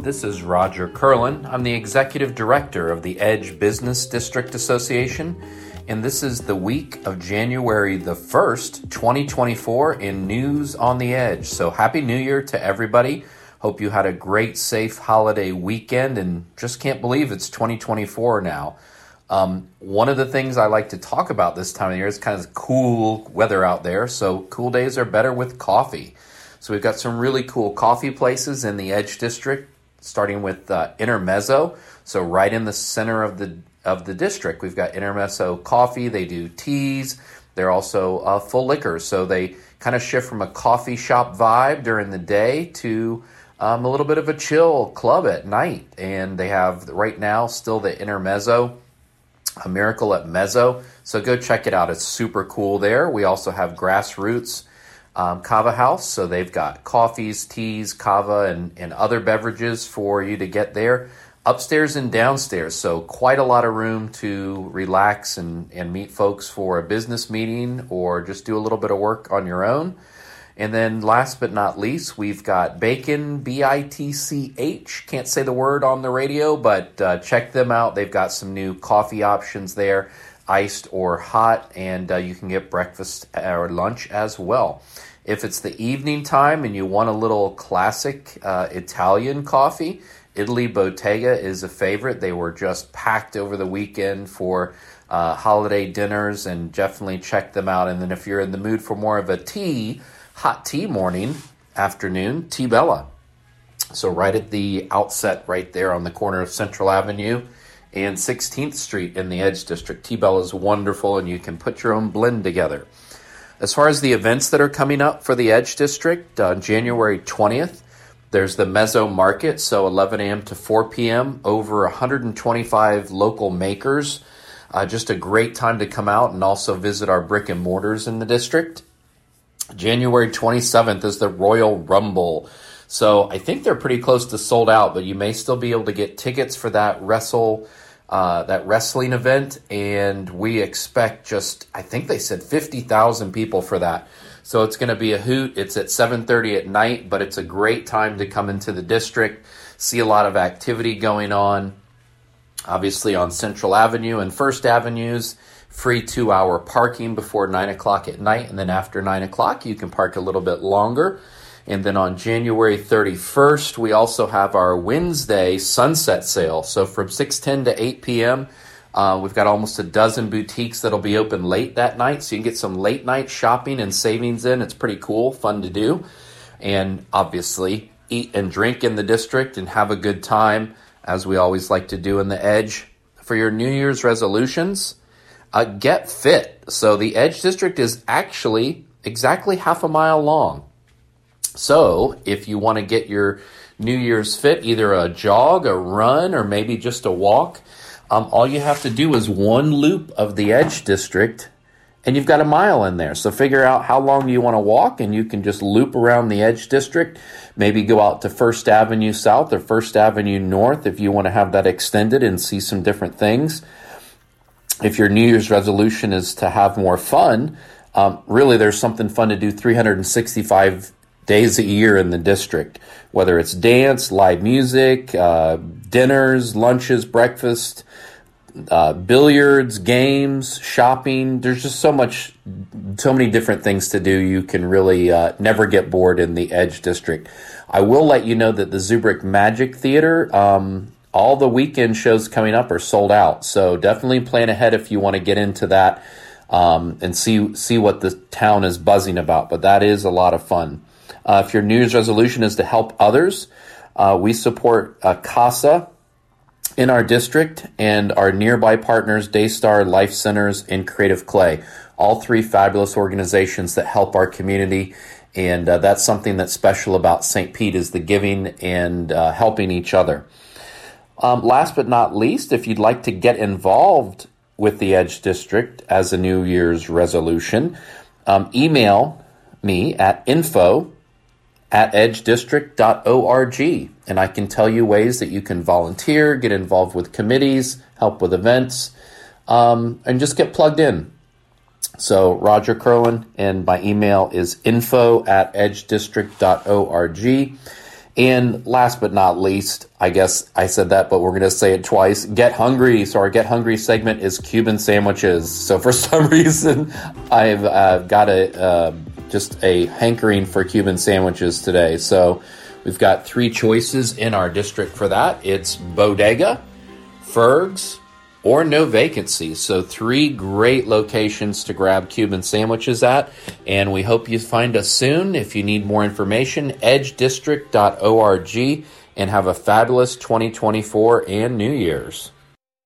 This is Roger Curlin. I'm the Executive Director of the Edge Business District Association, and this is the week of January the 1st, 2024 in News on the Edge. So Happy New Year to everybody. Hope you had a great, safe holiday weekend, and just can't believe it's 2024 now. One of the things I like to talk about this time of year is kind of cool weather out there, so cool days are better with coffee. So we've got some really cool coffee places in the Edge District, starting with Intermezzo. So right in the center of the district, we've got Intermezzo Coffee. They do teas. They're also full liquor. So they kind of shift from a coffee shop vibe during the day to a little bit of a chill club at night. And they have right now still the Intermezzo, A Miracle at Mezzo. So go check it out. It's super cool there. We also have Grassroots Kava House, so they've got coffees, teas, kava, and other beverages for you to get there, upstairs and downstairs. So quite a lot of room to relax and meet folks for a business meeting or just do a little bit of work on your own. And then last but not least, we've got Bacon, BITCH. Can't say the word on the radio, but check them out. They've got some new coffee options there, iced or hot, and you can get breakfast or lunch as well. If it's the evening time and you want a little classic Italian coffee, Italy Bottega is a favorite. They were just packed over the weekend for holiday dinners, and definitely check them out. And then if you're in the mood for more of a tea, hot tea morning, afternoon, Tea Bella. So right at the outset right there on the corner of Central Avenue and 16th Street in the Edge District. Tea Bella is wonderful, and you can put your own blend together. As far as the events that are coming up for the Edge District, on January 20th, there's the Mezzo Market, so 11 a.m. to 4 p.m., over 125 local makers. Just a great time to come out and also visit our brick and mortars in the district. January 27th is the Royal Rumble. So I think they're pretty close to sold out, but you may still be able to get tickets for that wrestling event, and we expect I think they said 50,000 people for that. So it's going to be a hoot. It's at 7:30 at night, but it's a great time to come into the district, see a lot of activity going on. Obviously on Central Avenue and First Avenues, free 2-hour parking before 9 o'clock at night, and then after 9 o'clock you can park a little bit longer. And then on January 31st, we also have our Wednesday sunset sale. So from 6:10 to 8 p.m., we've got almost a dozen boutiques that'll be open late that night. So you can get some late night shopping and savings in. It's pretty cool, fun to do. And obviously, eat and drink in the district and have a good time, as we always like to do in the Edge. For your New Year's resolutions, get fit. So the Edge District is actually exactly half a mile long. So if you want to get your New Year's fit, either a jog, a run, or maybe just a walk, all you have to do is one loop of the Edge District, and you've got a mile in there. So figure out how long you want to walk, and you can just loop around the Edge District, maybe go out to First Avenue South or First Avenue North if you want to have that extended and see some different things. If your New Year's resolution is to have more fun, really there's something fun to do 365 days a year in the district, whether it's dance, live music, dinners, lunches, breakfast, billiards, games, shopping. There's just so many different things to do. You can really never get bored in the Edge District. I will let you know that the Zubrick Magic Theater, all the weekend shows coming up are sold out. So definitely plan ahead if you want to get into that and see what the town is buzzing about. But that is a lot of fun. If your New Year's resolution is to help others, we support CASA in our district and our nearby partners, Daystar, Life Centers, and Creative Clay. All three fabulous organizations that help our community, and that's something that's special about St. Pete is the giving and helping each other. Last but not least, if you'd like to get involved with the Edge District as a New Year's resolution, email me at info@edgedistrict.org, and I can tell you ways that you can volunteer, get involved with committees, help with events, and just get plugged in. So Roger Curlin, and my email is info@edgedistrict.org. And last but not least, I guess I said that, but we're going to say it twice. Get hungry. So our Get Hungry segment is Cuban sandwiches. So for some reason, I've got just a hankering for Cuban sandwiches today. So we've got 3 choices in our district for that. It's Bodega, Ferg's, or No Vacancy. So 3 great locations to grab Cuban sandwiches at. And we hope you find us soon. If you need more information, edgedistrict.org, and have a fabulous 2024 and New Year's.